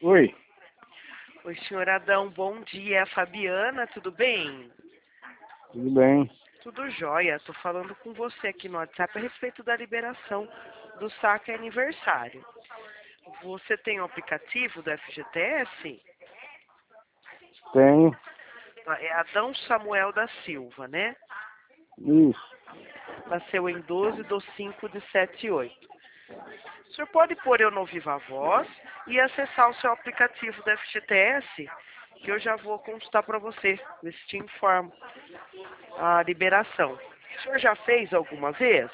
Oi, Oi, senhor Adão, bom dia. É a Fabiana, tudo bem? tudo bem? Tudo jóia. Tô falando com você aqui no WhatsApp a respeito da liberação do saque aniversário. Você tem o aplicativo do FGTS? Tenho. É Adão Samuel da Silva, né? Isso. Nasceu em 12/5/78. O senhor pode pôr eu no Viva Voz e acessar o seu aplicativo do FGTS, que eu já vou consultar para você, ver se te informo a liberação. O senhor já fez alguma vez?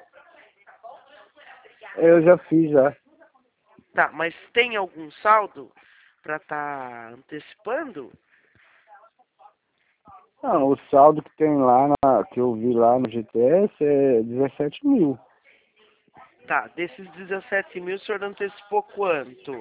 Eu já fiz já. Tá, mas tem algum saldo para estar antecipando? Não, o saldo que tem lá, que eu vi lá no GTS é 17 mil. Tá, desses 17 mil, o senhor antecipou quanto?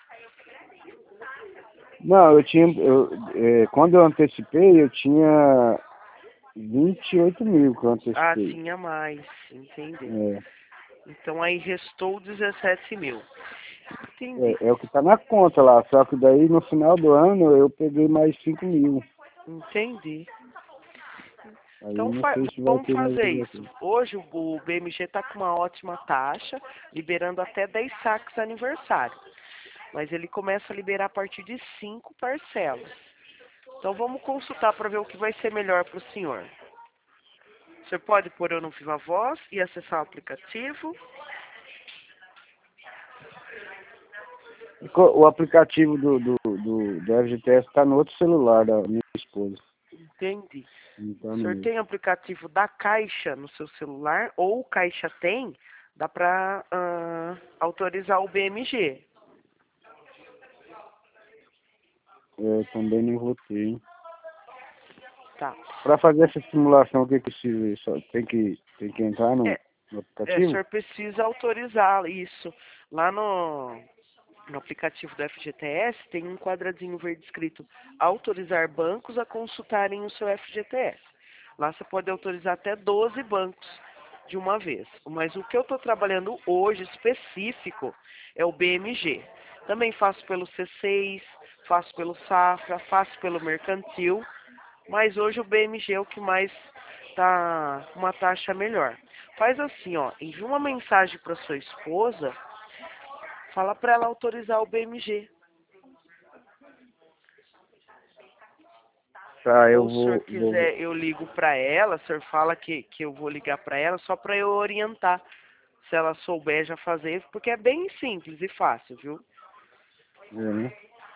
Não, quando eu antecipei, eu tinha 28 mil que eu Ah, antecipei. tinha mais, entendi. É, Então aí restou 17 mil. Entendi, é o que tá na conta lá, só que daí no final do ano eu peguei mais 5 mil. entendi. Aí Então não sei se vai vamos ter mais fazer alguma isso. coisa. Hoje o BMG está com uma ótima taxa, liberando até 10 saques aniversário. Mas ele começa a liberar a partir de 5 parcelas. Então vamos consultar para ver o que vai ser melhor para o senhor. O senhor pode pôr eu no Viva Voz e acessar o aplicativo. O aplicativo do FGTS está no outro celular da minha esposa. Entendi. Não tá O no senhor meu. tem aplicativo da Caixa no seu celular ou Caixa tem, dá para autorizar o BMG. Eu também não votei. Tá. Para fazer essa simulação, o que precisa? Só tem que entrar no, É, no o aplicativo? senhor precisa autorizar isso. Lá no aplicativo do FGTS tem um quadradinho verde escrito autorizar bancos a consultarem o seu FGTS. Lá você pode autorizar até 12 bancos de uma vez. Mas o que eu estou trabalhando hoje específico é o BMG. Também faço pelo C6, faço pelo Safra, faço pelo Mercantil, mas hoje o BMG é o que mais tá com uma taxa melhor. Faz assim, ó, envia uma mensagem para sua esposa, fala para ela autorizar o BMG. Tá, eu Ou se o senhor vou. quiser, eu ligo para ela, o senhor fala que eu vou ligar para ela só para eu orientar, se ela souber já fazer, porque é bem simples e fácil, viu? Né?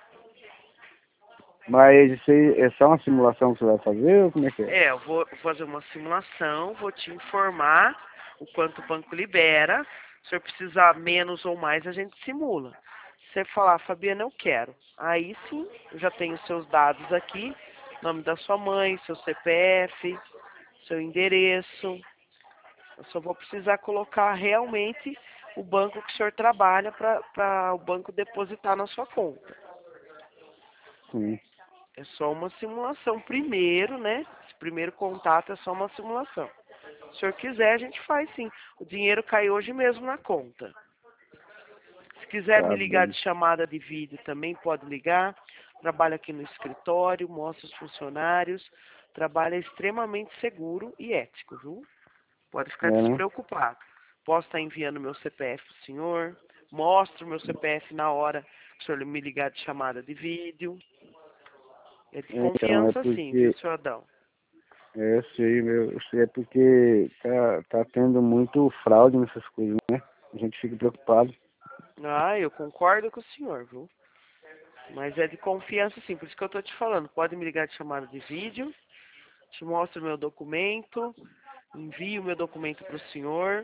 Mas isso aí é só uma simulação que você vai fazer ou como é que é? É, eu vou fazer uma simulação, vou te informar o quanto o banco libera. Se o senhor precisar menos ou mais, a gente simula. Se você falar, Fabiana, eu quero. Aí sim, eu já tenho seus dados aqui, nome da sua mãe, seu CPF, seu endereço. Eu só vou precisar colocar realmente o banco que o senhor trabalha para o banco depositar na sua conta. Sim. É só uma simulação. Primeiro, né? Esse primeiro contato é só uma simulação. Se o senhor quiser, a gente faz sim. O dinheiro cai hoje mesmo na conta. Se quiser me Tá ligar bem. de chamada de vídeo, também pode ligar. Trabalho aqui no escritório, mostro os funcionários. Trabalho é extremamente seguro e ético, viu? Pode ficar É, né? despreocupado. Posso estar enviando meu CPF para o senhor. Mostro meu CPF na hora que o senhor me ligar de chamada de vídeo. É de Então, é confiança sim, viu, porque. senhor Adão? Eu sei, eu sei, é porque tá tendo muito fraude nessas coisas, né? A gente fica preocupado. Ah, eu concordo com o senhor, viu? Mas é de confiança sim, por isso que eu tô te falando. Pode me ligar de chamada de vídeo, te mostro o meu documento, envio o meu documento para o senhor.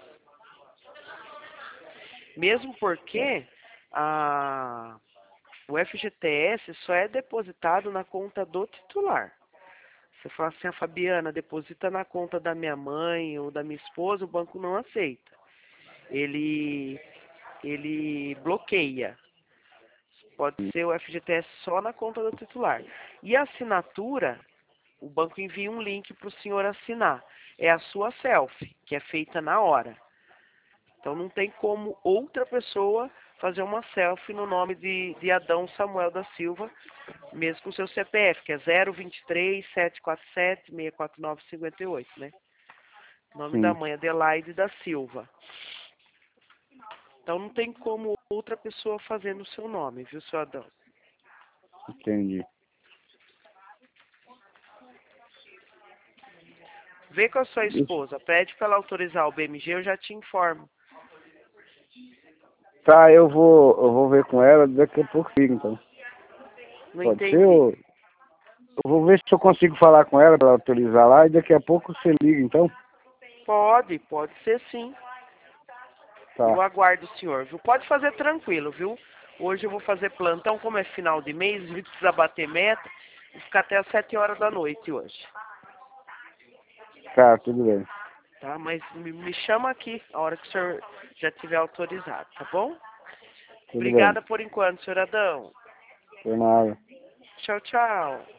Mesmo porque o FGTS só é depositado na conta do titular. Você fala assim, a Fabiana, deposita na conta da minha mãe ou da minha esposa, o banco não aceita. Ele, ele bloqueia. Pode ser o FGTS só na conta do titular. E a assinatura, o banco envia um link para o senhor assinar. É a sua selfie, que é feita na hora. Então não tem como outra pessoa fazer uma selfie no nome de Adão Samuel da Silva, mesmo com o seu CPF, que é 023-747-649-58, né? Nome da Sim, mãe, Adelaide da Silva. Então não tem como outra pessoa fazer no seu nome, viu, seu Adão? entendi. Vê com a sua Isso. esposa, pede para ela autorizar o BMG, eu já te informo. Tá, eu vou ver com ela, daqui a pouco fica, então. Não Pode ser? entendi. Eu vou ver se eu consigo falar com ela para autorizar lá e daqui a pouco você liga, então. Pode ser sim. Eu Tá, aguardo o senhor, viu? Pode fazer tranquilo, viu? Hoje eu vou fazer plantão, como é final de mês, a gente precisa bater meta, vou ficar até às 7 horas da noite hoje. tá, tudo bem. Tá? Mas me chama aqui a hora que o senhor já tiver autorizado, tá bom? Tudo bem. Obrigada por enquanto, senhor Adão. Por nada. Tchau, tchau.